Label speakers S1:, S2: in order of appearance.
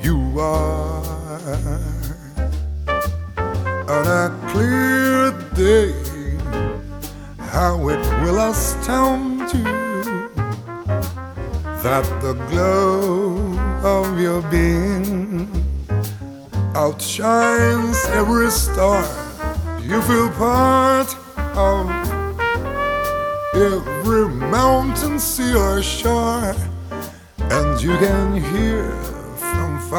S1: you are. On a clear day, how it will astound you that the glow of your being outshines every star. You feel part of every mountain, sea or shore, and you can hear